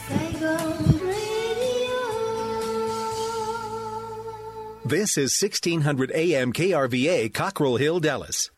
This is 1600 AM KRVA, Cockrell Hill, Dallas.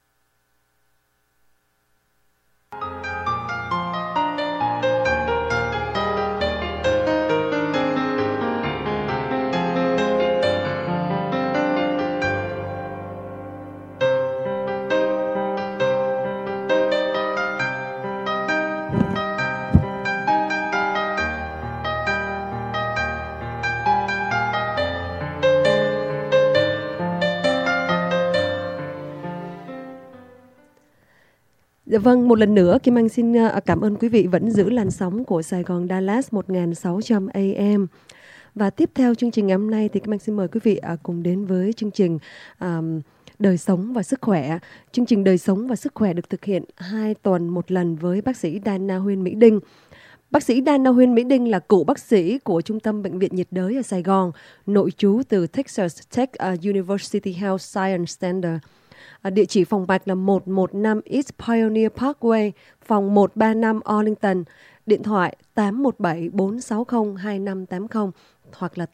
Dạ vâng, một lần nữa Kim Anh xin cảm ơn quý vị vẫn giữ làn sóng của Sài Gòn Dallas 1600 AM. Và tiếp theo chương trình ngày hôm nay thì Kim Anh xin mời quý vị cùng đến với chương trình Đời sống và sức khỏe. Chương trình Đời sống và sức khỏe được thực hiện 2 tuần một lần với bác sĩ Đana Huyên Mỹ Đinh. Bác sĩ Đana Huyên Mỹ Đinh là cựu bác sĩ của Trung tâm Bệnh viện nhiệt đới ở Sài Gòn, nội trú từ Texas Tech University Health Science Center. Địa chỉ phòng mạch là 115 East Pioneer Parkway, phòng 135 Arlington, điện thoại 817-460-2580 hoặc là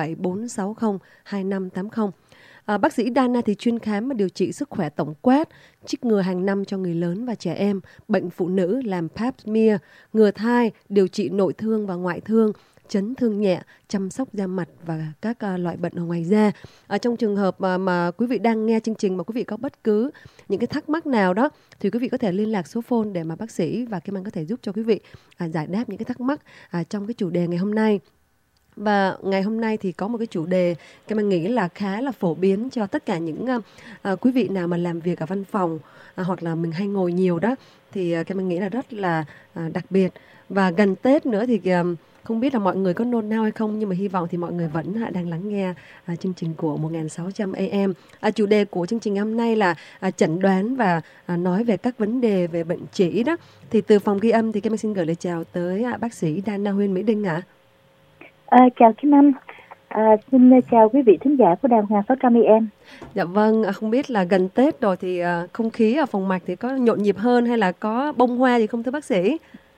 817-460-2580. Bác sĩ Dana thì chuyên khám và điều trị sức khỏe tổng quát, chích ngừa hàng năm cho người lớn và trẻ em, bệnh phụ nữ làm pap smear, ngừa thai, điều trị nội thương và ngoại thương, chấn thương nhẹ, chăm sóc da mặt và các loại bệnh ở ngoài da. Trong trường hợp mà quý vị đang nghe chương trình mà quý vị có bất cứ những cái thắc mắc nào đó thì quý vị có thể liên lạc số phone để mà bác sĩ và Kim Anh có thể giúp cho quý vị giải đáp những cái thắc mắc trong cái chủ đề ngày hôm nay. Và ngày hôm nay thì có một cái chủ đề Kim Anh nghĩ là khá là phổ biến cho tất cả những quý vị nào mà làm việc ở văn phòng hoặc là mình hay ngồi nhiều đó, thì Kim Anh nghĩ là rất là đặc biệt. Và gần Tết nữa thì không biết là mọi người có nôn nao hay không, nhưng mà hy vọng thì mọi người vẫn đang lắng nghe chương trình của 1600 AM. Chủ đề của chương trình hôm nay là chẩn đoán và nói về các vấn đề về bệnh trĩ đó. Thì từ phòng ghi âm thì Kim Anh xin gửi lời chào tới bác sĩ Đana Huyên Mỹ Đinh ạ. Chào Kim Anh, xin chào quý vị thính giả của đài 1600 AM. Dạ vâng, không biết là gần Tết rồi thì không khí ở phòng mạch thì có nhộn nhịp hơn hay là có bông hoa gì không thưa bác sĩ?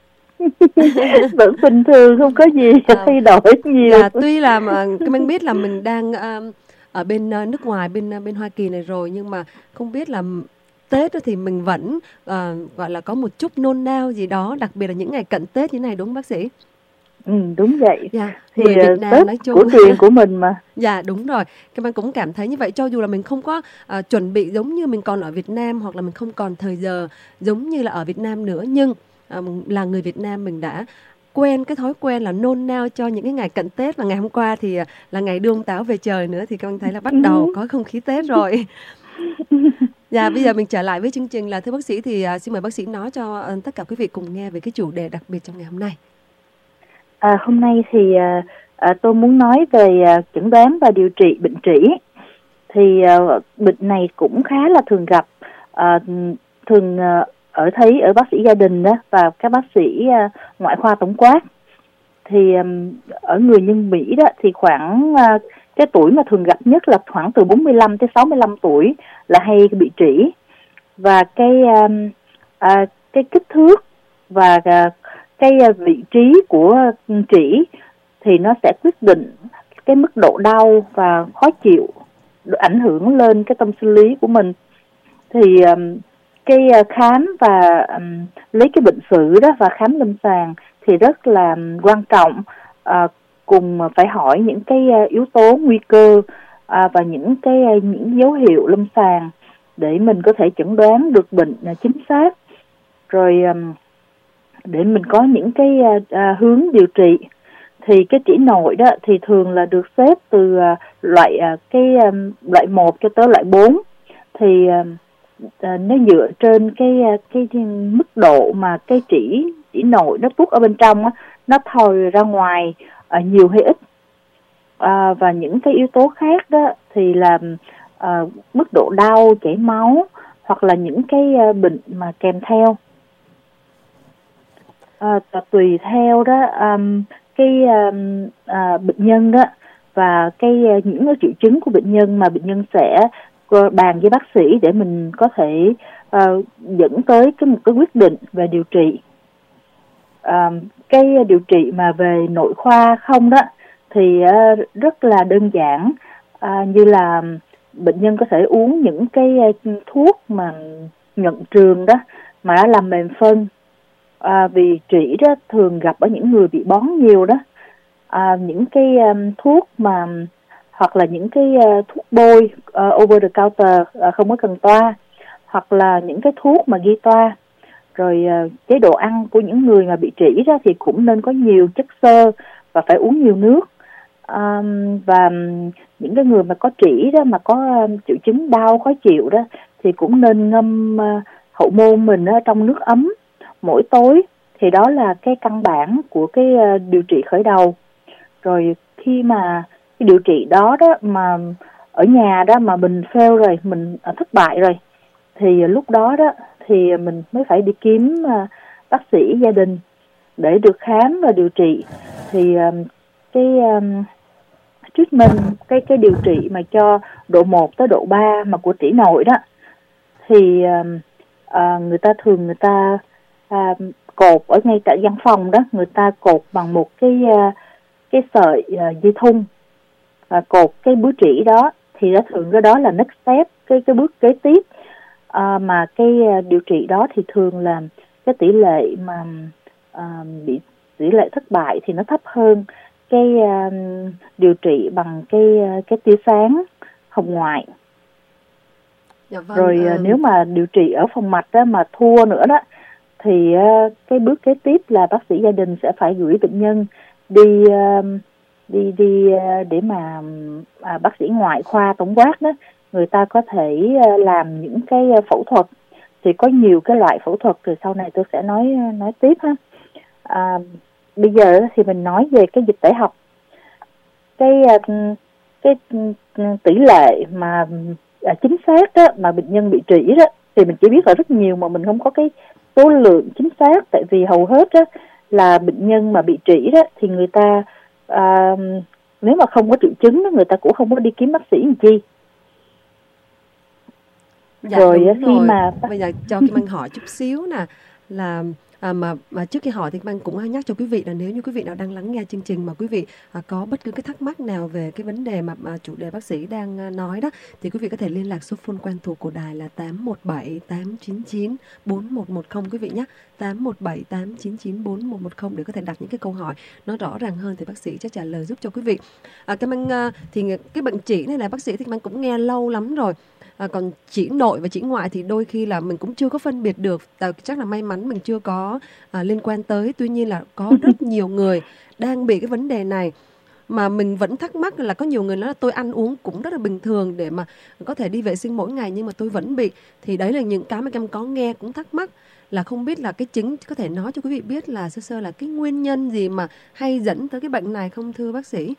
Vẫn bình thường, không có gì thay đổi nhiều. Tuy là Kim Anh biết là mình đang ở bên nước ngoài, bên Hoa Kỳ này rồi, nhưng mà không biết là Tết thì mình vẫn gọi là có một chút nôn nao gì đó, đặc biệt là những ngày cận Tết như này, đúng không bác sĩ? Đúng vậy. Thì Việt Nam Tết nói chung của truyền của mình mà. Dạ đúng rồi, các bạn cũng cảm thấy như vậy, cho dù là mình không có chuẩn bị giống như mình còn ở Việt Nam, hoặc là mình không còn thời giờ giống như là ở Việt Nam nữa, nhưng là người Việt Nam mình đã quen cái thói quen là nôn nao cho những cái ngày cận Tết. Và ngày hôm qua thì là ngày đưa ông Táo về trời nữa, thì các bạn thấy là bắt đầu có không khí Tết rồi. Dạ, bây giờ mình trở lại với chương trình là thưa bác sĩ thì xin mời bác sĩ nói cho tất cả quý vị cùng nghe về cái chủ đề đặc biệt trong ngày hôm nay. Hôm nay thì tôi muốn nói về chẩn đoán và điều trị bệnh trĩ. Thì bệnh này cũng khá là thường gặp, thường thấy ở bác sĩ gia đình đó và các bác sĩ ngoại khoa tổng quát. Thì ở người nhân Mỹ đó thì khoảng cái tuổi mà thường gặp nhất là khoảng từ 45 tới 65 tuổi là hay bị trĩ. Và cái kích thước và cái vị trí của trĩ thì nó sẽ quyết định cái mức độ đau và khó chịu, ảnh hưởng lên cái tâm sinh lý của mình. Thì cái khám và lấy cái bệnh sử đó và khám lâm sàng thì rất là quan trọng, cùng phải hỏi những cái yếu tố nguy cơ và những dấu hiệu lâm sàng để mình có thể chẩn đoán được bệnh chính xác, rồi để mình có những cái hướng điều trị. Thì cái trĩ nội đó thì thường là được xếp từ loại 1 cho tới loại 4. Thì nó dựa trên cái mức độ mà cái trĩ nội nó tuốt ở bên trong á, nó thòi ra ngoài nhiều hay ít, và những cái yếu tố khác đó thì là mức độ đau, chảy máu hoặc là những cái bệnh mà kèm theo. Tùy theo đó bệnh nhân đó và những cái triệu chứng của bệnh nhân mà bệnh nhân sẽ bàn với bác sĩ để mình có thể dẫn tới một cái quyết định về điều trị. cái điều trị mà về nội khoa không đó thì rất là đơn giản, như là bệnh nhân có thể uống những cái thuốc mà nhuận trường đó mà nó làm mềm phân, vì trĩ đó thường gặp ở những người bị bón nhiều đó. Những cái thuốc mà hoặc là những cái thuốc bôi over the counter, không có cần toa, hoặc là những cái thuốc mà ghi toa. Rồi chế độ ăn của những người mà bị trĩ đó thì cũng nên có nhiều chất xơ và phải uống nhiều nước. Và những cái người mà có trĩ đó mà có triệu chứng đau khó chịu đó thì cũng nên ngâm hậu môn mình ở trong nước ấm mỗi tối. Thì đó là cái căn bản của cái điều trị khởi đầu. Rồi khi mà cái điều trị đó đó mà ở nhà đó mà mình fail rồi, mình thất bại rồi, thì lúc đó đó thì mình mới phải đi kiếm bác sĩ gia đình để được khám và điều trị. Thì cái treatment, cái điều trị mà cho độ 1 tới độ 3 mà của trĩ nội đó thì người ta cột ở ngay tại văn phòng đó, người ta cột bằng một cái sợi dây thun, cột cái bướu trĩ đó. Thì đó thường cái đó là next step, cái bước kế tiếp. Mà cái điều trị đó thì thường là cái tỷ lệ mà bị tỷ lệ thất bại thì nó thấp hơn cái điều trị bằng cái tia sáng hồng ngoại. Dạ vâng, rồi nếu mà điều trị ở phòng mạch đó mà thua nữa đó thì cái bước kế tiếp là bác sĩ gia đình sẽ phải gửi bệnh nhân đi để mà bác sĩ ngoại khoa tổng quát đó, người ta có thể làm những cái phẫu thuật. Thì có nhiều cái loại phẫu thuật, rồi sau này tôi sẽ nói tiếp ha. Bây giờ thì mình nói về cái dịch tễ học. Cái tỷ lệ mà chính xác đó mà bệnh nhân bị trĩ đó thì mình chỉ biết là rất nhiều mà mình không có cái số lượng chính xác. Tại vì hầu hết đó là bệnh nhân mà bị trĩ đó thì người ta nếu mà không có triệu chứng đó, người ta cũng không có đi kiếm bác sĩ làm chi. Dạ, rồi đúng khi rồi. mà Bây giờ cho Kim Anh hỏi chút xíu nè, là mà trước khi hỏi thì Kim Anh cũng nhắc cho quý vị là nếu như quý vị nào đang lắng nghe chương trình mà quý vị có bất cứ cái thắc mắc nào về cái vấn đề mà chủ đề bác sĩ đang nói đó, thì quý vị có thể liên lạc số phone quen thuộc của đài là 817 899 4110 quý vị nhé, 817 899 4110 để có thể đặt những cái câu hỏi nó rõ ràng hơn thì bác sĩ sẽ trả lời giúp cho quý vị. Kim Anh thì cái bệnh trĩ này là bác sĩ thì Kim Anh cũng nghe lâu lắm rồi. Còn trĩ nội và trĩ ngoại thì đôi khi là mình cũng chưa có phân biệt được. Chắc là may mắn mình chưa có liên quan tới. Tuy nhiên là có rất nhiều người đang bị cái vấn đề này. Mà mình vẫn thắc mắc là có nhiều người nói là tôi ăn uống cũng rất là bình thường để mà có thể đi vệ sinh mỗi ngày nhưng mà tôi vẫn bị. Thì đấy là những cái mà em có nghe cũng thắc mắc là không biết là cái chính, có thể nói cho quý vị biết là sơ là cái nguyên nhân gì mà hay dẫn tới cái bệnh này không thưa bác sĩ?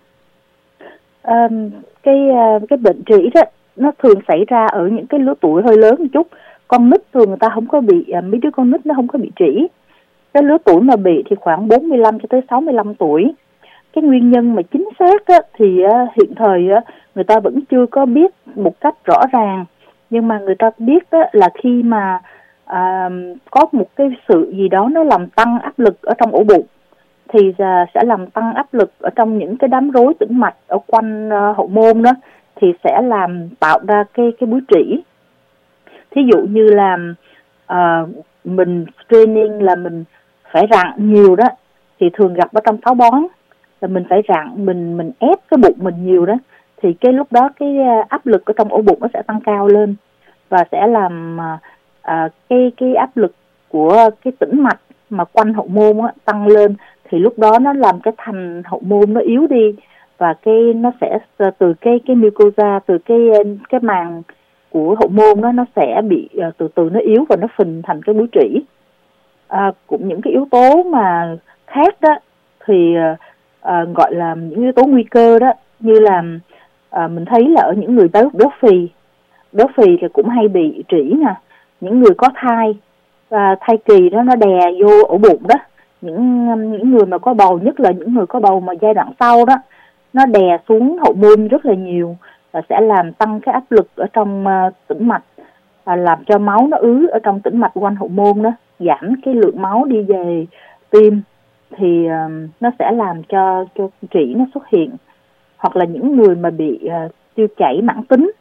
Cái bệnh trĩ đó nó thường xảy ra ở những cái lứa tuổi hơi lớn một chút. Con nít thường người ta không có bị, mấy đứa con nít nó không có bị trĩ. Cái lứa tuổi mà bị thì khoảng 45 cho tới 65 tuổi. Cái nguyên nhân mà chính xác á, thì hiện thời người ta vẫn chưa có biết một cách rõ ràng. Nhưng mà người ta biết á, là khi mà có một cái sự gì đó nó làm tăng áp lực ở trong ổ bụng thì sẽ làm tăng áp lực ở trong những cái đám rối tĩnh mạch ở quanh hậu môn đó, thì sẽ làm tạo ra cái bướu trĩ. Thí dụ như là mình training là mình phải rặn nhiều đó, thì thường gặp ở trong táo bón là mình phải rặn, mình ép cái bụng mình nhiều đó, thì cái lúc đó cái áp lực ở trong ổ bụng nó sẽ tăng cao lên và sẽ làm cái áp lực của cái tĩnh mạch mà quanh hậu môn tăng lên. Thì lúc đó nó làm cái thành hậu môn nó yếu đi, và cái nó sẽ từ cái mucosa, từ cái màng của hậu môn nó sẽ bị từ từ nó yếu và nó phình thành cái bướu trĩ. Cũng những cái yếu tố mà khác đó thì gọi là những yếu tố nguy cơ đó, như là mình thấy là ở những người béo phì thì cũng hay bị trĩ nè. Những người có thai, thai kỳ đó nó đè vô ổ bụng đó. Những người mà có bầu, nhất là những người có bầu mà giai đoạn sau đó, nó đè xuống hậu môn rất là nhiều và sẽ làm tăng cái áp lực ở trong tĩnh mạch, làm cho máu nó ứ ở trong tĩnh mạch quanh hậu môn đó, giảm cái lượng máu đi về tim. thì nó sẽ làm cho trĩ nó xuất hiện, hoặc là những người mà bị tiêu chảy mãn tính.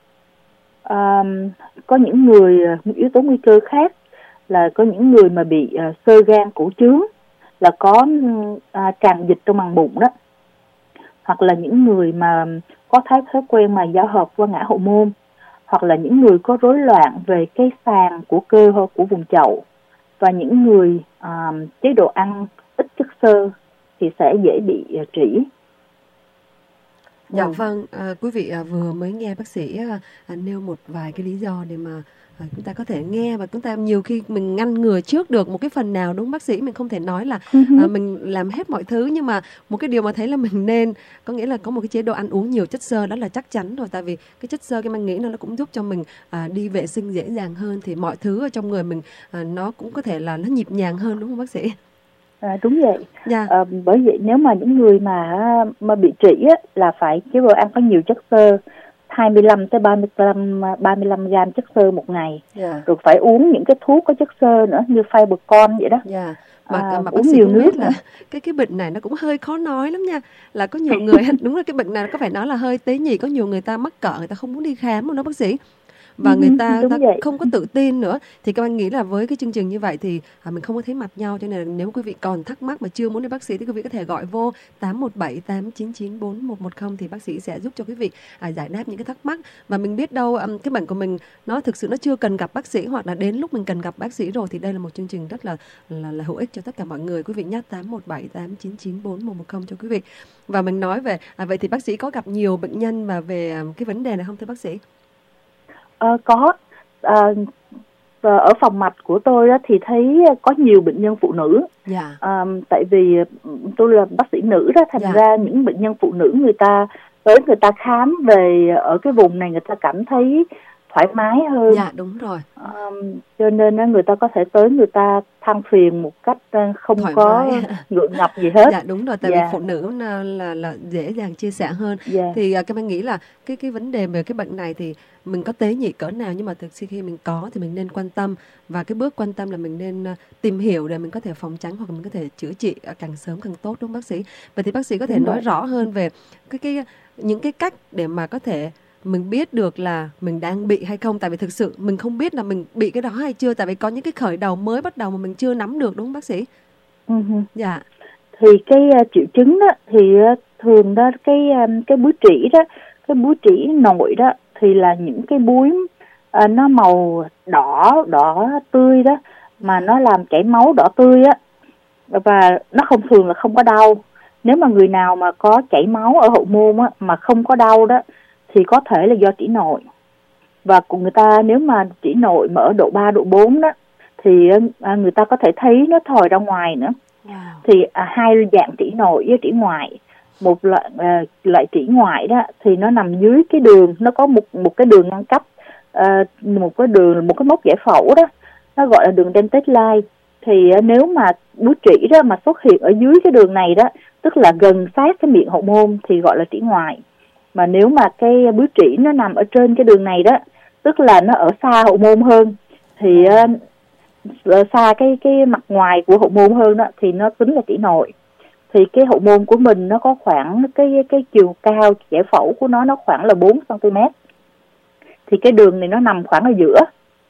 Có những người yếu tố nguy cơ khác là có những người mà bị xơ gan cổ trướng, là có tràn dịch trong màng bụng đó, hoặc là những người mà có thói quen mà giao hợp qua ngã hậu môn, hoặc là những người có rối loạn về cái sàn của cơ của vùng chậu, và những người chế độ ăn ít chất xơ thì sẽ dễ bị trĩ. Dạ vâng, quý vị vừa mới nghe bác sĩ nêu một vài cái lý do để mà chúng ta có thể nghe, và chúng ta nhiều khi mình ngăn ngừa trước được một cái phần nào, đúng bác sĩ? Mình không thể nói là mình làm hết mọi thứ, nhưng mà một cái điều mà thấy là mình nên, có nghĩa là có một cái chế độ ăn uống nhiều chất xơ, đó là chắc chắn rồi. Tại vì cái chất xơ, cái mình nghĩ nó cũng giúp cho mình đi vệ sinh dễ dàng hơn, thì mọi thứ ở trong người mình nó cũng có thể là nó nhịp nhàng hơn, đúng không bác sĩ? Đúng vậy. Yeah. Bởi vậy nếu mà những người mà bị trĩ á, là phải chế độ ăn có nhiều chất xơ, 25 tới 35 gram chất xơ một ngày. Rồi phải uống những cái thuốc có chất xơ nữa, như Fibercon vậy đó. Mà uống nhiều nước là cái bệnh này nó cũng hơi khó nói lắm nha. Là có nhiều người đúng là cái bệnh này có phải nói là hơi tế nhị, có nhiều người ta mắc cỡ, người ta không muốn đi khám luôn đó bác sĩ. Và người ta không có tự tin nữa. Thì các anh nghĩ là với cái chương trình như vậy thì mình không có thấy mặt nhau, cho nên là nếu quý vị còn thắc mắc mà chưa muốn đến bác sĩ thì quý vị có thể gọi vô 817-899-4110 thì bác sĩ sẽ giúp cho quý vị giải đáp những cái thắc mắc. Và mình biết đâu cái bệnh của mình nó thực sự nó chưa cần gặp bác sĩ, hoặc là đến lúc mình cần gặp bác sĩ rồi, thì đây là một chương trình rất là hữu ích cho tất cả mọi người. Quý vị nhắc 817-899-4110 cho quý vị. Và mình nói về vậy thì bác sĩ có gặp nhiều bệnh nhân và về cái vấn đề này không thưa bác sĩ? Có. Ở phòng mạch của tôi đó thì thấy có nhiều bệnh nhân phụ nữ. Tại vì tôi là bác sĩ nữ đó, thành ra những bệnh nhân phụ nữ người ta khám về ở cái vùng này, người ta cảm thấy thoải mái hơn. Dạ đúng rồi. Cho nên người ta có thể tới, người ta than phiền một cách không thoải có ngượng ngập gì hết. Dạ đúng rồi, tại vì phụ nữ là dễ dàng chia sẻ hơn. Thì các bạn nghĩ là cái vấn đề về cái bệnh này thì mình có tế nhị cỡ nào, nhưng mà thực sự khi mình có thì mình nên quan tâm, và cái bước quan tâm là mình nên tìm hiểu để mình có thể phòng tránh, hoặc mình có thể chữa trị càng sớm càng tốt, đúng không bác sĩ? Vậy thì bác sĩ có thể nói rõ hơn về những cái cách để mà có thể mình biết được là mình đang bị hay không. Tại vì thực sự mình không biết là mình bị cái đó hay chưa, tại vì có những cái khởi đầu mới bắt đầu mà mình chưa nắm được, đúng không bác sĩ? Dạ. Thì cái triệu chứng đó thì thường đó cái búi trĩ đó, cái búi trĩ nội đó thì là những cái búi nó màu đỏ tươi đó, mà nó làm chảy máu đỏ tươi á, và nó thường là không có đau. Nếu mà người nào mà có chảy máu ở hậu môn á mà không có đau đó thì có thể là do trĩ nội. Và cùng người ta nếu mà trĩ nội mà ở độ 3, độ 4 đó thì người ta có thể thấy nó thòi ra ngoài nữa. Thì hai dạng trĩ nội với trĩ ngoại. Một loại trĩ ngoại đó thì nó nằm dưới cái đường, nó có một cái đường ngăn cách, một cái mốc giải phẫu đó, nó gọi là đường dentate line. Thì nếu mà búi trĩ đó mà xuất hiện ở dưới cái đường này đó, tức là gần sát cái miệng hậu môn thì gọi là trĩ ngoại. Mà nếu mà cái búi trĩ nó nằm ở trên cái đường này đó, tức là nó ở xa hậu môn hơn, thì xa cái mặt ngoài của hậu môn hơn đó, thì nó tính là trĩ nội. Thì cái hậu môn của mình nó có khoảng cái chiều cao giải phẫu của nó khoảng là 4 cm. Thì cái đường này nó nằm khoảng ở giữa.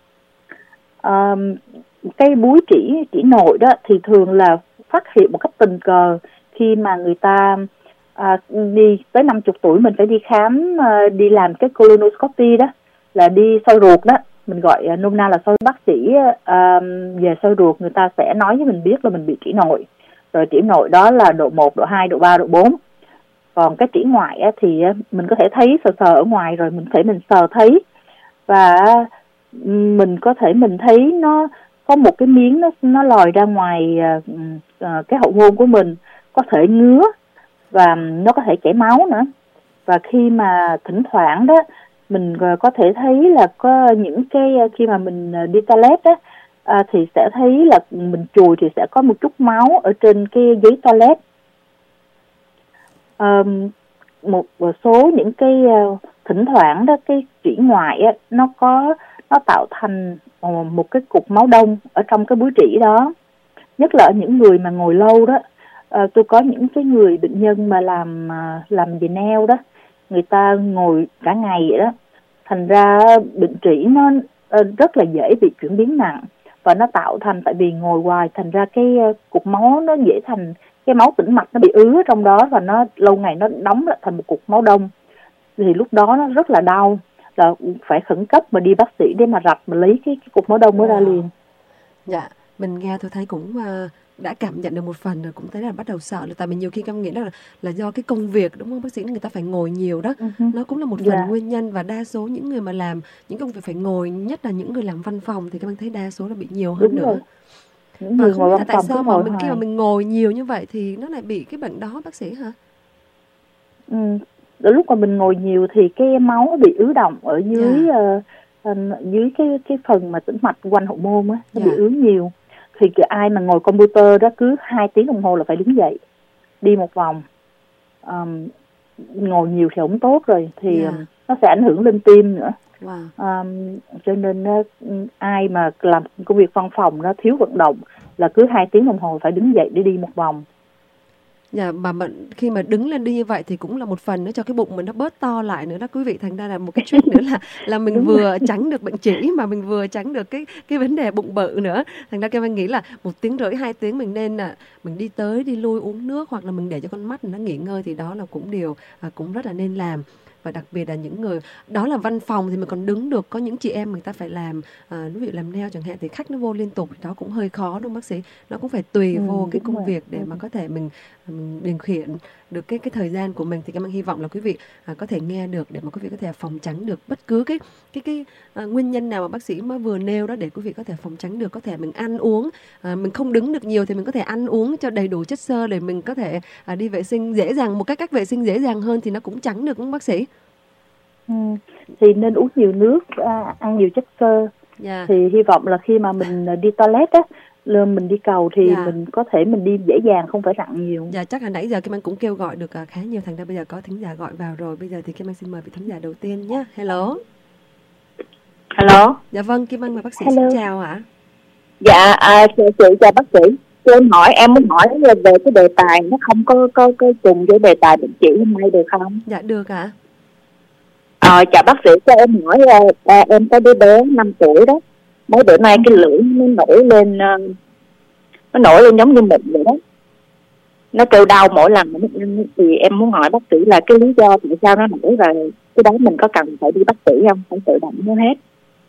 Cái búi trĩ nội đó thì thường là phát hiện một cách tình cờ khi mà người ta đi tới 50 tuổi, mình phải đi khám, đi làm cái colonoscopy đó, là đi soi ruột đó, mình gọi nôm na là soi. Bác sĩ về soi ruột người ta sẽ nói với mình biết là mình bị trĩ nội. Rồi trĩ nội đó là độ 1, độ 2, độ 3, độ 4. Còn cái trĩ ngoại á, thì mình có thể thấy sờ ở ngoài, rồi mình sờ thấy, và mình có thể mình thấy nó có một cái miếng nó lòi ra ngoài cái hậu môn của mình, có thể ngứa và nó có thể chảy máu nữa. Và khi mà thỉnh thoảng đó mình có thể thấy là có những cái khi mà mình đi toilet đó, thì sẽ thấy là mình chùi thì sẽ có một chút máu ở trên cái giấy toilet. Một số những cái thỉnh thoảng đó cái trĩ ngoại á, nó tạo thành một cái cục máu đông ở trong cái búi trĩ đó, nhất là ở những người mà ngồi lâu đó. tôi có những cái người bệnh nhân mà làm về nail đó, người ta ngồi cả ngày vậy đó, thành ra bệnh trĩ nó rất là dễ bị chuyển biến nặng, và nó tạo thành, tại vì ngồi hoài thành ra cái cục máu nó dễ thành cái máu tĩnh mạch, nó bị ứ trong đó, và nó lâu ngày nó đóng lại thành một cục máu đông, thì lúc đó nó rất là đau, là phải khẩn cấp mà đi bác sĩ để mà rạch mà lấy cái cục máu đông mới ra liền. Dạ, mình nghe tôi thấy cũng đã cảm nhận được một phần rồi, cũng thấy là bắt đầu sợ rồi. Tại vì nhiều khi em nghĩ là do cái công việc, đúng không bác sĩ, người ta phải ngồi nhiều đó. Nó cũng là một phần nguyên nhân, và đa số những người mà làm những công việc phải ngồi, nhất là những người làm văn phòng, thì các bạn thấy đa số là bị nhiều hơn nữa. Và không biết là tại sao mà khi mà mình ngồi nhiều như vậy thì nó lại bị cái bệnh đó bác sĩ hả? Lúc mà mình ngồi nhiều thì cái máu bị ứ đọng ở dưới dưới cái phần mà tĩnh mạch quanh hậu môn á, nó bị ứ nhiều. Thì ai mà ngồi computer đó cứ 2 tiếng đồng hồ là phải đứng dậy đi một vòng. Ngồi nhiều thì không tốt rồi, thì nó sẽ ảnh hưởng lên tim nữa. Cho nên ai mà làm công việc văn phòng nó thiếu vận động là cứ 2 tiếng đồng hồ phải đứng dậy để đi một vòng. Dạ, mà khi mà đứng lên đi như vậy thì cũng là một phần nữa cho cái bụng mình nó bớt to lại nữa đó quý vị. Thành ra là một cái trick nữa là mình vừa tránh được bệnh trĩ mà mình vừa tránh được cái vấn đề bụng bự nữa. Thành ra Kim Anh nghĩ là 1 tiếng rưỡi 2 tiếng mình nên là mình đi tới đi lui uống nước, hoặc là mình để cho con mắt nó nghỉ ngơi, thì đó là cũng điều cũng rất là nên làm. Và đặc biệt là những người đó là văn phòng thì mình còn đứng được, có những chị em người ta phải làm ví dụ làm nail chẳng hạn, thì khách nó vô liên tục, đó cũng hơi khó đúng không bác sĩ? Nó cũng phải tùy vô cái công việc để mà có thể mình điều khiển được cái thời gian của mình. Thì em hy vọng là quý vị có thể nghe được để mà quý vị có thể phòng tránh được bất cứ cái nguyên nhân nào mà bác sĩ mới vừa nêu đó, để quý vị có thể phòng tránh được. Có thể mình ăn uống, mình không đứng được nhiều thì mình có thể ăn uống cho đầy đủ chất xơ để mình có thể đi vệ sinh dễ dàng, một cách vệ sinh dễ dàng hơn thì nó cũng tránh được đúng không bác sĩ? Thì nên uống nhiều nước, ăn nhiều chất xơ. Thì hy vọng là khi mà mình đi toilet á, mình đi cầu thì mình có thể mình đi dễ dàng, không phải nặng nhiều. Dạ, chắc là nãy giờ Kim Anh cũng kêu gọi được khá nhiều, thành ra bây giờ có thính giả gọi vào rồi. Bây giờ thì Kim Anh xin mời vị thính giả đầu tiên nhé. Hello. Dạ vâng, Kim Anh mời bác sĩ. Xin chào ạ. Dạ, chị chào bác sĩ. Em muốn hỏi về cái đề tài nó không có trùng với đề tài bệnh trĩ hôm nay được không? Dạ được ạ. Chào bác sĩ, cho em hỏi em có đứa bé 5 tuổi đó. Mấy bữa nay cái lưỡi nó nổi lên giống như mụn vậy đó. Nó kêu đau mỗi lần mà nó ăn, thì em muốn hỏi bác sĩ là cái lý do tại sao nó nổi, và cái đó mình có cần phải đi bác sĩ không? Phải tự động nó hết.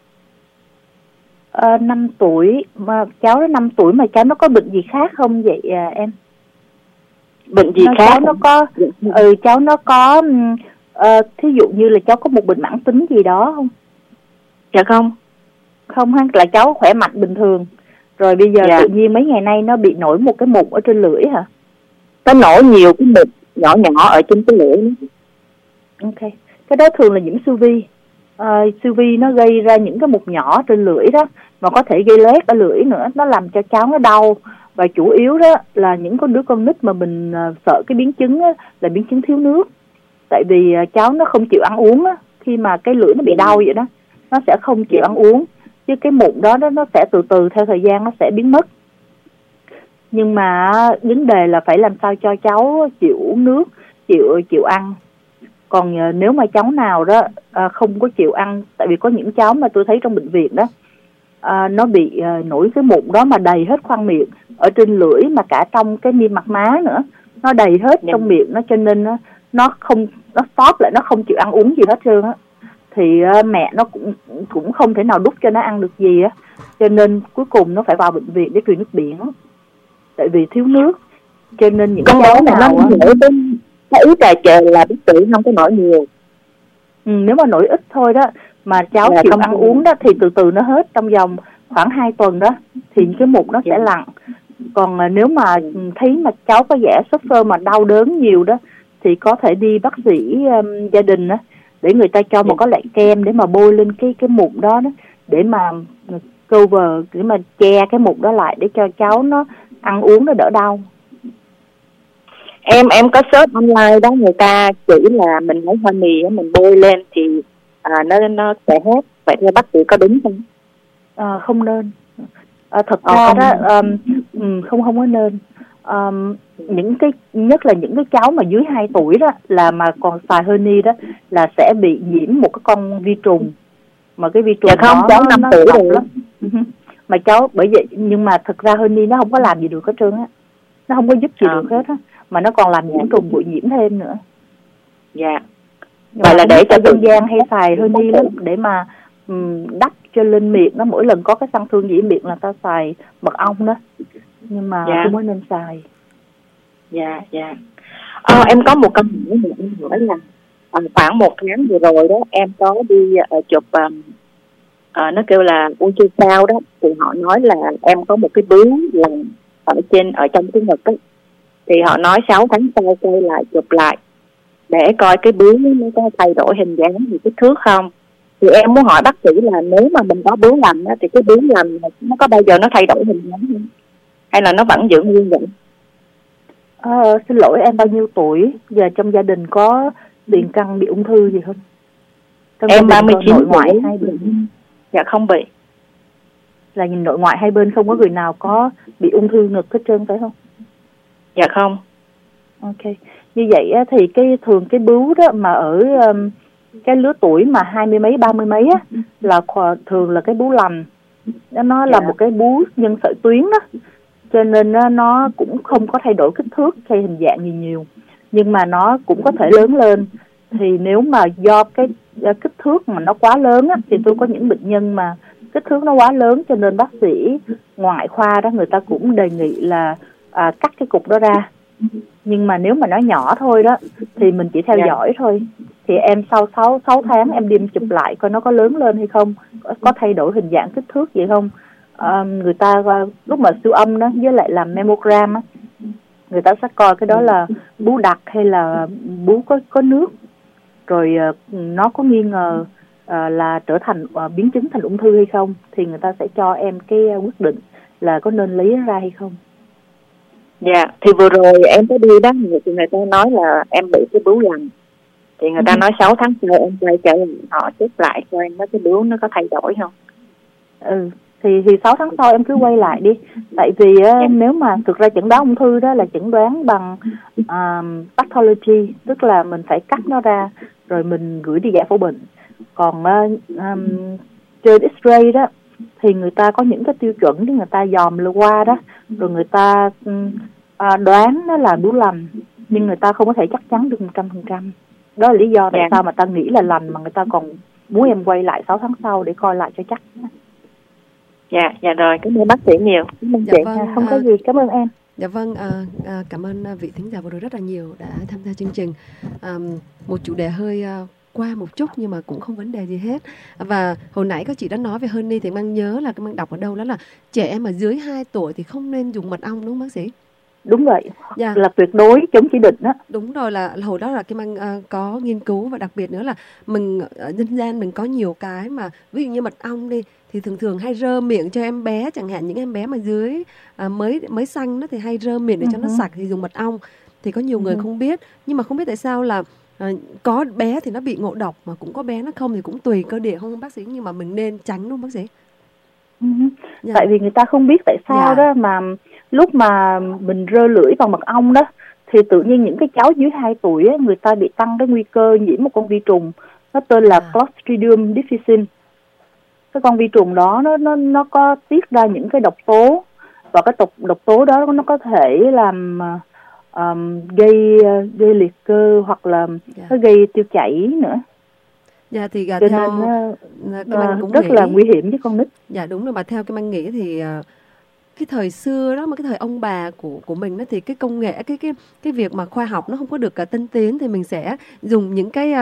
5 tuổi mà cháu nó 5 tuổi mà cháu nó có bệnh gì khác không vậy em? Bệnh gì khác? Cháu nó có cháu nó có thí dụ như là cháu có một bệnh mãn tính gì đó không? Dạ không. Không ha, là cháu khỏe mạnh bình thường. Rồi bây giờ tự nhiên mấy ngày nay nó bị nổi một cái mụn ở trên lưỡi hả? Nó nổi nhiều cái mụn nhỏ nhỏ ở trên cái lưỡi nữa. Ok. Cái đó thường là nhiễm siêu vi. Siêu vi nó gây ra những cái mụn nhỏ trên lưỡi đó, mà có thể gây loét ở lưỡi nữa, nó làm cho cháu nó đau. Và chủ yếu đó là những đứa con nít mà mình sợ cái biến chứng đó, là biến chứng thiếu nước. Tại vì cháu nó không chịu ăn uống á, khi mà cái lưỡi nó bị đau vậy đó, nó sẽ không chịu ăn uống, chứ cái mụn đó nó sẽ từ từ theo thời gian nó sẽ biến mất. Nhưng mà vấn đề là phải làm sao cho cháu chịu uống nước, chịu ăn. Còn nếu mà cháu nào đó không có chịu ăn, tại vì có những cháu mà tôi thấy trong bệnh viện đó, nó bị nổi cái mụn đó mà đầy hết khoang miệng, ở trên lưỡi mà cả trong cái niêm mạc má nữa, nó đầy hết trong miệng nó, cho nên nó stop lại, nó không chịu ăn uống gì hết trơn á. Thì mẹ nó cũng không thể nào đút cho nó ăn được gì á, cho nên cuối cùng nó phải vào bệnh viện để truyền nước biển, tại vì thiếu nước. Cho nên những cháu nào nó nổi đến ý trà trề là bác sĩ không có nổi nhiều. Nếu mà nổi ít thôi đó, mà cháu chịu ăn uống đó, thì từ từ nó hết, trong vòng khoảng 2 tuần đó thì cái mụn nó sẽ lặn. Còn nếu mà thấy mà cháu có vẻ suffer mà đau đớn nhiều đó, thì có thể đi bác sĩ gia đình đó, để người ta cho một cái loại kem để mà bôi lên cái mụn đó, để mà cover, để mà che cái mụn đó lại, để cho cháu nó ăn uống nó đỡ đau. Em có search online đó, người ta chỉ là mình lấy hoa mì mình bôi lên thì nó sẽ hết. Vậy thì bác sĩ có đúng không? Không nên. Thật ra đó không có nên. những cái nhất là những cái cháu mà dưới 2 tuổi đó là mà còn xài honey đó là sẽ bị nhiễm một cái con vi trùng, mà cái vi trùng không, đó cháu 5 tuổi độc rồi lắm. Mà cháu bởi vậy, nhưng mà thực ra honey nó không có làm gì được hết trơn á, nó không có giúp gì được hết á, mà nó còn làm nhiễm trùng bụi nhiễm thêm nữa. Dạ. Vậy là để cho dân gian hay xài honey lắm để mà đắp cho lên miệng. Nó mỗi lần có cái xăng thương gì miệng là ta xài mật ong đó, nhưng mà không có nên xài. Dạ. Em có một câu hỏi nữa, em hỏi là khoảng 1 tháng vừa rồi đó em có đi chụp nó kêu là ultrasound đó, thì họ nói là em có một cái bướu lần ở trong cái ngực ấy, thì họ nói 6 tháng sau quay lại chụp lại để coi cái bướu nó có thay đổi hình dáng thì kích thước không. Thì em muốn hỏi bác sĩ là nếu mà mình có bướu lành đó, thì cái bướu lành nó có bao giờ nó thay đổi hình dáng không, hay là nó vẫn giữ nguyên vậy? Xin lỗi, em bao nhiêu tuổi? Giờ trong gia đình có tiền căn bị ung thư gì không? Trong em 39 nội ngoại hai bên. Dạ không bị. Là nhìn nội ngoại hai bên không có người nào có bị ung thư ngực hết trơn phải không? Dạ không. Ok. Như vậy á, thì thường cái bướu đó mà ở cái lứa tuổi mà 20 mấy 30 mấy á là thường là cái bướu lành. Nó là một cái bướu nhân sợi tuyến đó. Cho nên nó cũng không có thay đổi kích thước hay hình dạng gì nhiều. Nhưng mà nó cũng có thể lớn lên. Thì nếu mà do cái kích thước mà nó quá lớn á, thì tôi có những bệnh nhân mà kích thước nó quá lớn, cho nên bác sĩ ngoại khoa đó người ta cũng đề nghị là cắt cái cục đó ra. Nhưng mà nếu mà nó nhỏ thôi đó thì mình chỉ theo dõi thôi. Thì em sau 6 tháng em đi chụp lại coi nó có lớn lên hay không, có thay đổi hình dạng kích thước gì không. Người ta lúc mà siêu âm đó với lại làm mammogram á, người ta sẽ coi cái đó là bướu đặc hay là bướu có nước, rồi nó có nghi ngờ là trở thành biến chứng thành ung thư hay không, thì người ta sẽ cho em cái quyết định là có nên lấy nó ra hay không. Dạ, thì vừa rồi em có đi đó, thì người ta nói là em bị cái bướu lành. Thì người ta nói 6 tháng sau em quay trở lại họ check lại coi nó cái bướu nó có thay đổi không. Thì 6 tháng sau em cứ quay lại đi. Tại vì nếu mà thực ra chẩn đoán ung thư đó là chẩn đoán bằng pathology, tức là mình phải cắt nó ra rồi mình gửi đi giải phẫu bệnh. Còn trên X-ray đó thì người ta có những cái tiêu chuẩn để người ta dòm qua đó, rồi người ta đoán nó là bướu lành, nhưng người ta không có thể chắc chắn được 100%. Đó là lý do tại sao mà ta nghĩ là lành mà người ta còn muốn em quay lại 6 tháng sau để coi lại cho chắc. Dạ rồi, cảm ơn bác sĩ nhiều. Cảm ơn chị. Vâng, không có gì, cảm ơn em. Dạ vâng, cảm ơn vị thính giả vừa rồi rất là nhiều đã tham gia chương trình. Một chủ đề hơi qua một chút nhưng mà cũng không vấn đề gì hết. Và hồi nãy các chị đã nói về honey thì Mang nhớ là Mang đọc ở đâu đó là trẻ em mà dưới 2 tuổi thì không nên dùng mật ong, đúng không bác sĩ? Đúng vậy, là tuyệt đối chống chỉ định đó. Đúng rồi, là hồi đó là cái Mang có nghiên cứu, và đặc biệt nữa là mình dân gian mình có nhiều cái mà ví dụ như mật ong đi thì thường hay rơ miệng cho em bé, chẳng hạn những em bé mà dưới mới xanh đó thì hay rơ miệng để cho nó sạch thì dùng mật ong. Thì có nhiều người không biết, nhưng mà không biết tại sao là có bé thì nó bị ngộ độc mà cũng có bé nó không, thì cũng tùy cơ địa không bác sĩ, nhưng mà mình nên tránh đúng không bác sĩ? Tại vì người ta không biết tại sao đó mà lúc mà mình rơ lưỡi vào mật ong đó thì tự nhiên những cái cháu dưới 2 tuổi ấy, người ta bị tăng cái nguy cơ nhiễm một con vi trùng, nó tên là Clostridium difficile. Cái con vi trùng đó nó có tiết ra những cái độc tố, và cái độc tố đó nó có thể làm gây liệt cơ hoặc là nó gây tiêu chảy nữa. Dạ thì cho theo nên rất là nguy hiểm với con nít. Dạ đúng rồi, mà theo cái Mang nghĩ thì cái thời xưa đó, mà cái thời ông bà của mình đó, thì cái công nghệ, cái việc mà khoa học nó không có được tân tiến, thì mình sẽ dùng những cái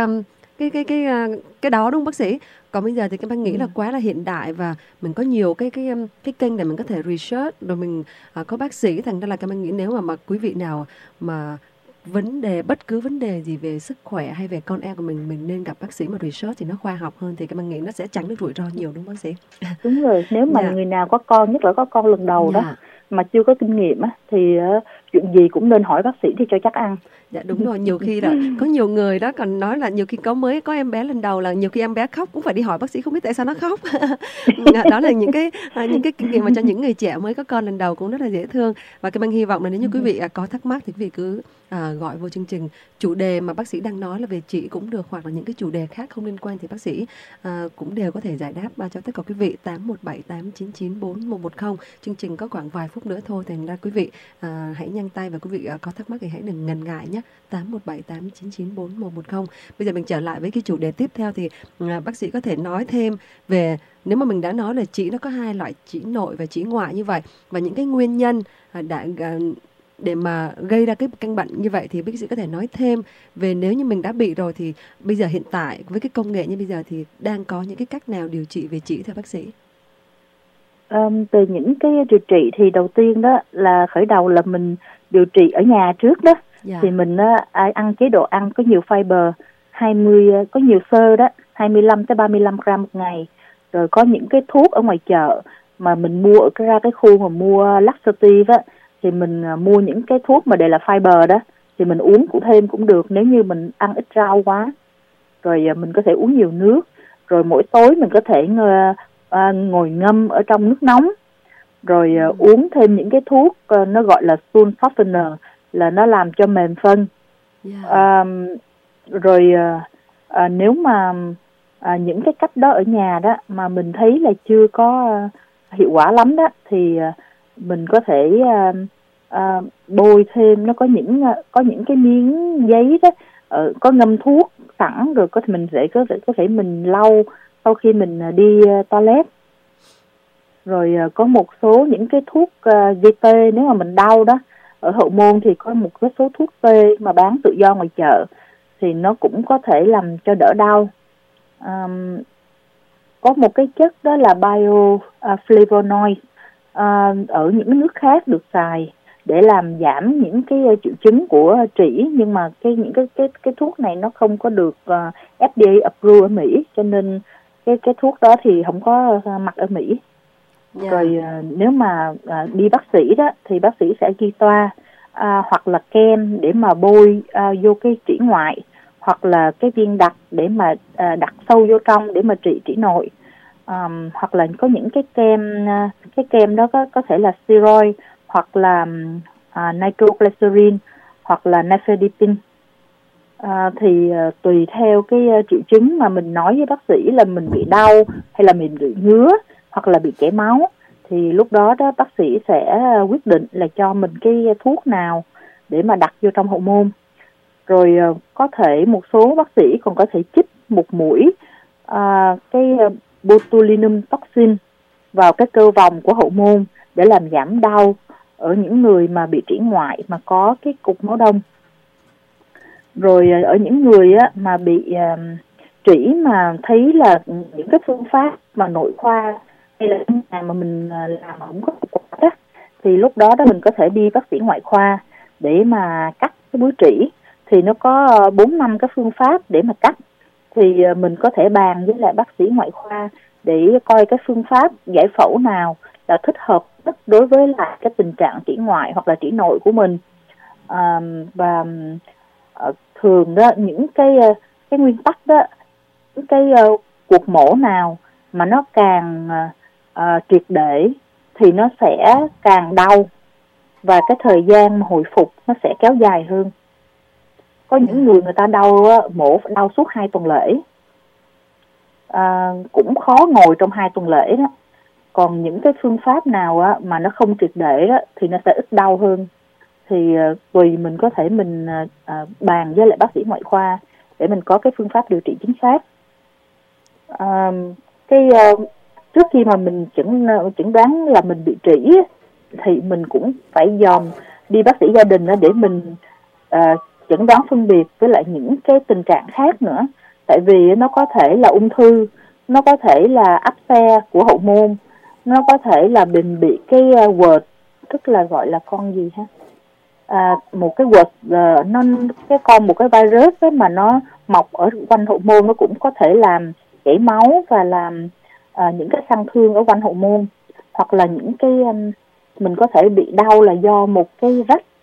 đó, đúng không bác sĩ? Còn bây giờ thì cái Mang nghĩ là quá là hiện đại, và mình có nhiều cái kênh để mình có thể research, rồi mình có bác sĩ, thành ra là cái Mang nghĩ nếu mà quý vị nào mà bất cứ vấn đề gì về sức khỏe hay về con em của mình nên gặp bác sĩ mà research thì nó khoa học hơn, thì cái Mang nghĩ nó sẽ tránh được rủi ro nhiều, đúng không bác sĩ? Đúng rồi, nếu mà người nào có con, nhất là có con lần đầu đó mà chưa có kinh nghiệm á, thì chuyện gì cũng nên hỏi bác sĩ thì cho chắc ăn. Dạ đúng rồi, nhiều khi là có nhiều người đó còn nói là nhiều khi có em bé lần đầu là nhiều khi em bé khóc cũng phải đi hỏi bác sĩ không biết tại sao nó khóc. Đó là những cái kinh nghiệm mà cho những người trẻ mới có con lần đầu cũng rất là dễ thương. Và các bạn hy vọng là nếu như quý vị có thắc mắc thì quý vị cứ gọi vô chương trình. Chủ đề mà bác sĩ đang nói là về chị cũng được, hoặc là những cái chủ đề khác không liên quan thì bác sĩ cũng đều có thể giải đáp cho tất cả quý vị. 8178994110. Chương trình có khoảng vài phút nữa thôi, thành ra quý vị hãy nhanh tay, và quý vị có thắc mắc thì hãy đừng ngần ngại nhé. 8178994110. Bây giờ mình trở lại với cái chủ đề tiếp theo thì bác sĩ có thể nói thêm về, nếu mà mình đã nói là trĩ nó có hai loại, trĩ nội và trĩ ngoại như vậy, và những cái nguyên nhân để mà gây ra cái căn bệnh như vậy, thì bác sĩ có thể nói thêm về nếu như mình đã bị rồi thì bây giờ hiện tại với cái công nghệ như bây giờ thì đang có những cái cách nào điều trị về trĩ thưa bác sĩ? Về những cái điều trị thì đầu tiên đó là khởi đầu là mình điều trị ở nhà trước đó. Thì mình ăn chế độ ăn có nhiều fiber, có nhiều xơ đó, 25 tới 35 gram một ngày. Rồi có những cái thuốc ở ngoài chợ mà mình mua ở cái khu mà mua laxative á, thì mình mua những cái thuốc mà đều là fiber đó, thì mình uống thêm cũng được nếu như mình ăn ít rau quá. Rồi mình có thể uống nhiều nước. Rồi mỗi tối mình có thể ngồi ngâm ở trong nước nóng. Rồi uống thêm những cái thuốc nó gọi là stool softener, là nó làm cho mềm phân. Rồi nếu mà những cái cách đó ở nhà đó mà mình thấy là chưa có hiệu quả lắm đó, thì mình có thể bôi thêm, nó có những cái miếng giấy đó, có ngâm thuốc sẵn, rồi mình sẽ có thể mình lau sau khi mình đi toilet. Rồi có một số những cái thuốc gây tê nếu mà mình đau đó, ở Hậu Môn thì có một cái số thuốc tê mà bán tự do ngoài chợ, thì nó cũng có thể làm cho đỡ đau. Có một cái chất đó là bioflavonoid, ở những nước khác được xài để làm giảm những cái triệu chứng của trĩ, nhưng mà những cái thuốc này nó không có được FDA approve ở Mỹ, cho nên cái thuốc đó thì không có mặt ở Mỹ. Rồi nếu mà đi bác sĩ đó thì bác sĩ sẽ ghi toa hoặc là kem để mà bôi vô cái trĩ ngoại, hoặc là cái viên đặc để mà đặt sâu vô trong để mà trị trĩ nội. Hoặc là có những cái kem đó có thể là steroid, hoặc là nitroglycerin, hoặc là nifedipine. Thì tùy theo cái triệu chứng mà mình nói với bác sĩ là mình bị đau hay là mình bị ngứa hoặc là bị chảy máu, thì lúc đó bác sĩ sẽ quyết định là cho mình cái thuốc nào để mà đặt vô trong hậu môn. Rồi có thể một số bác sĩ còn có thể chích một mũi cái botulinum toxin vào cái cơ vòng của hậu môn để làm giảm đau ở những người mà bị trĩ ngoại mà có cái cục máu đông. Rồi ở những người mà bị trĩ mà thấy là những cái phương pháp mà nội khoa hay là mà mình làm không có hiệu quả đó, thì lúc đó mình có thể đi bác sĩ ngoại khoa để mà cắt cái búi trĩ. Thì nó có 4-5 cái phương pháp để mà cắt, thì mình có thể bàn với lại bác sĩ ngoại khoa để coi cái phương pháp giải phẫu nào là thích hợp nhất đối với lại cái tình trạng trĩ ngoại hoặc là trĩ nội của mình. Và thường đó những cái nguyên tắc đó, những cái cuộc mổ nào mà nó càng triệt để thì nó sẽ càng đau, và cái thời gian hồi phục nó sẽ kéo dài hơn. Có những người ta mổ đau suốt 2 tuần lễ, cũng khó ngồi trong 2 tuần lễ đó. Còn những cái phương pháp nào mà nó không triệt để đó thì nó sẽ ít đau hơn. Thì tùy mình có thể mình bàn với lại bác sĩ ngoại khoa để mình có cái phương pháp điều trị chính xác. Trước khi mà mình chẩn đoán là mình bị trĩ thì mình cũng phải dòm đi bác sĩ gia đình để mình chẩn đoán phân biệt với lại những cái tình trạng khác nữa. Tại vì nó có thể là ung thư, nó có thể là áp xe của hậu môn, nó có thể là mình bị cái quệt, tức là gọi là con gì ha? Một cái quệt, một cái virus đó mà nó mọc ở quanh hậu môn, nó cũng có thể làm chảy máu và làm những cái xăng thương ở quanh hậu môn. Hoặc là những cái mình có thể bị đau là do một cái rách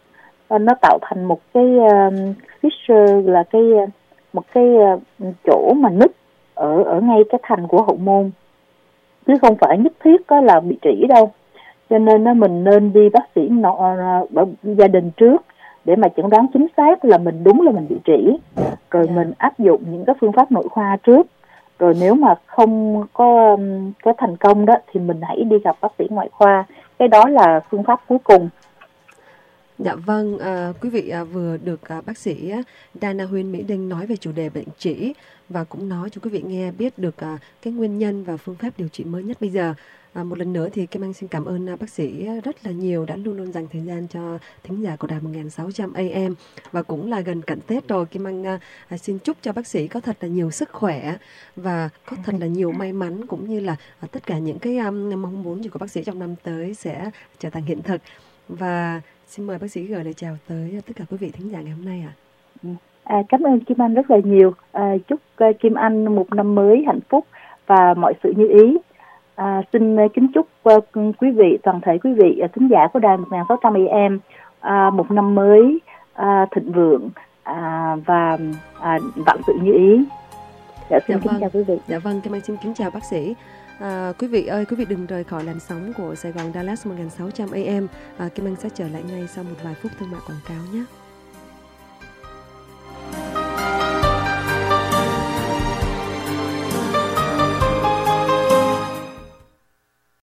nó tạo thành một cái fissure, là một cái chỗ mà nứt ở ngay cái thành của hậu môn, chứ không phải nhất thiết có là bị trĩ đâu. Cho nên mình nên đi bác sĩ gia đình trước để mà chẩn đoán chính xác là mình đúng là mình bị trĩ, rồi mình áp dụng những cái phương pháp nội khoa trước. Rồi nếu mà không có thành công đó thì mình hãy đi gặp bác sĩ ngoại khoa. Cái đó là phương pháp cuối cùng. Dạ vâng, quý vị vừa được bác sĩ Dana Huyên Mỹ Đinh nói về chủ đề bệnh trĩ, và cũng nói cho quý vị nghe biết được cái nguyên nhân và phương pháp điều trị mới nhất bây giờ. Một lần nữa thì Kim Anh xin cảm ơn bác sĩ rất là nhiều đã luôn luôn dành thời gian cho thính giả của đài 1600 AM. Và cũng là gần cận Tết rồi, Kim Anh xin chúc cho bác sĩ có thật là nhiều sức khỏe và có thật là nhiều may mắn, cũng như là tất cả những cái mong muốn của bác sĩ trong năm tới sẽ trở thành hiện thực. Và xin mời bác sĩ gửi lời chào tới tất cả quý vị thính giả ngày hôm nay ạ. Cảm ơn Kim Anh rất là nhiều. Chúc Kim Anh một năm mới hạnh phúc và mọi sự như ý. Xin kính chúc quý vị, toàn thể quý vị thính giả của đài 1600 AM một năm mới thịnh vượng và vạn sự như ý. Xin kính chào quý vị. Dạ vâng, Kim Anh xin kính chào bác sĩ. Quý vị ơi, quý vị đừng rời khỏi làn sóng của Sài Gòn Dallas 1600 AM. Kim Anh sẽ trở lại ngay sau một vài phút thương mại quảng cáo nhé.